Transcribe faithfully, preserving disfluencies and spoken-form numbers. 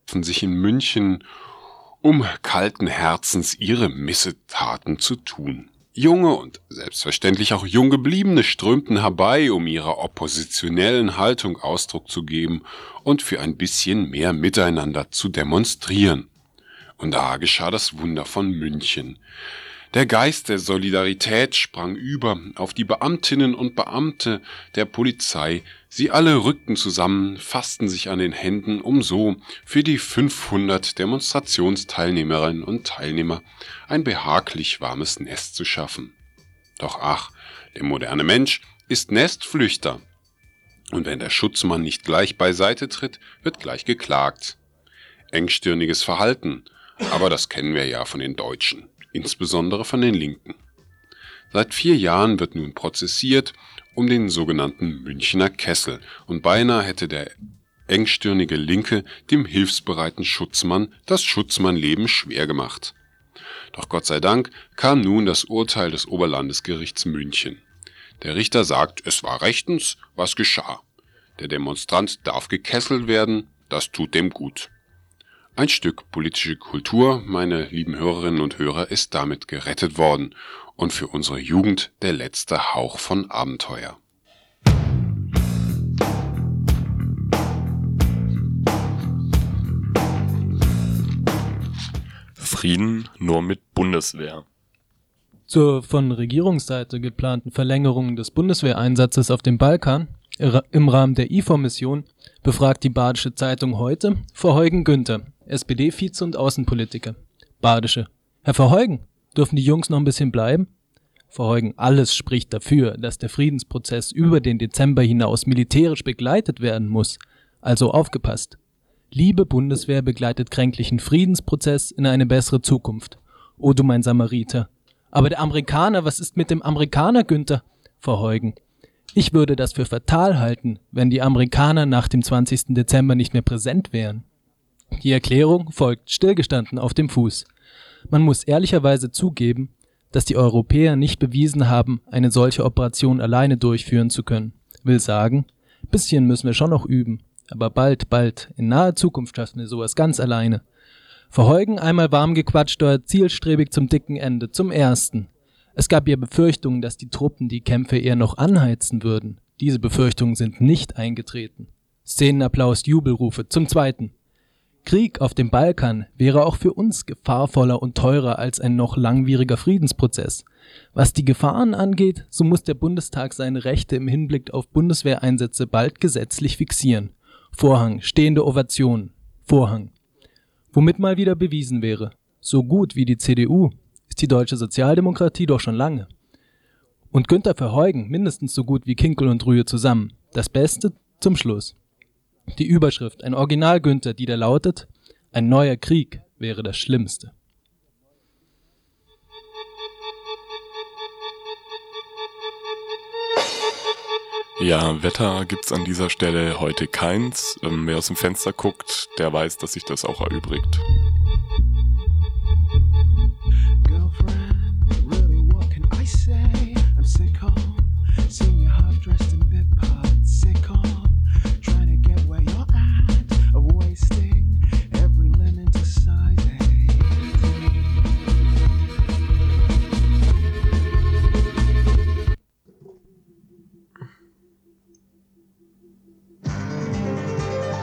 sich in München, um kalten Herzens ihre Missetaten zu tun. Junge und selbstverständlich auch Junggebliebene strömten herbei, um ihrer oppositionellen Haltung Ausdruck zu geben und für ein bisschen mehr Miteinander zu demonstrieren. Und da geschah das Wunder von München. Der Geist der Solidarität sprang über auf die Beamtinnen und Beamte der Polizei. Sie alle rückten zusammen, fassten sich an den Händen, um so für die fünfhundert Demonstrationsteilnehmerinnen und Teilnehmer ein behaglich warmes Nest zu schaffen. Doch ach, der moderne Mensch ist Nestflüchter. Und wenn der Schutzmann nicht gleich beiseite tritt, wird gleich geklagt. Engstirniges Verhalten, aber das kennen wir ja von den Deutschen. Insbesondere von den Linken. Seit vier Jahren wird nun prozessiert um den sogenannten Münchner Kessel und beinahe hätte der engstirnige Linke dem hilfsbereiten Schutzmann das Schutzmannleben schwer gemacht. Doch Gott sei Dank kam nun das Urteil des Oberlandesgerichts München. Der Richter sagt, es war rechtens, was geschah. Der Demonstrant darf gekesselt werden, das tut dem gut. Ein Stück politische Kultur, meine lieben Hörerinnen und Hörer, ist damit gerettet worden und für unsere Jugend der letzte Hauch von Abenteuer. Frieden nur mit Bundeswehr. Zur von Regierungsseite geplanten Verlängerung des Bundeswehreinsatzes auf dem Balkan im Rahmen der I F O R-Mission befragt die Badische Zeitung heute Verheugen Günther, S P D-Vize und Außenpolitiker. Badische: Herr Verheugen, dürfen die Jungs noch ein bisschen bleiben? Verheugen: Alles spricht dafür, dass der Friedensprozess über den Dezember hinaus militärisch begleitet werden muss. Also aufgepasst. Liebe Bundeswehr begleitet kränklichen Friedensprozess in eine bessere Zukunft. O du mein Samariter. Aber der Amerikaner, was ist mit dem Amerikaner, Günther? Verheugen: Ich würde das für fatal halten, wenn die Amerikaner nach dem zwanzigsten Dezember nicht mehr präsent wären. Die Erklärung folgt stillgestanden auf dem Fuß. Man muss ehrlicherweise zugeben, dass die Europäer nicht bewiesen haben, eine solche Operation alleine durchführen zu können. Will sagen, bisschen müssen wir schon noch üben, aber bald, bald, in naher Zukunft schaffen wir sowas ganz alleine. Verheugen einmal warm gequatscht, dort zielstrebig zum dicken Ende, zum Ersten. Es gab ja Befürchtungen, dass die Truppen die Kämpfe eher noch anheizen würden. Diese Befürchtungen sind nicht eingetreten. Szenenapplaus, Jubelrufe. Zum Zweiten: Krieg auf dem Balkan wäre auch für uns gefahrvoller und teurer als ein noch langwieriger Friedensprozess. Was die Gefahren angeht, so muss der Bundestag seine Rechte im Hinblick auf Bundeswehreinsätze bald gesetzlich fixieren. Vorhang, stehende Ovation. Vorhang. Womit mal wieder bewiesen wäre, so gut wie die C D U ist die deutsche Sozialdemokratie doch schon lange. Und Günther Verheugen mindestens so gut wie Kinkel und Rühe zusammen. Das Beste zum Schluss. Die Überschrift, ein Original Günther, die da lautet: Ein neuer Krieg wäre das Schlimmste. Ja, Wetter gibt's an dieser Stelle heute keins. Ähm, wer aus dem Fenster guckt, der weiß, dass sich das auch erübrigt.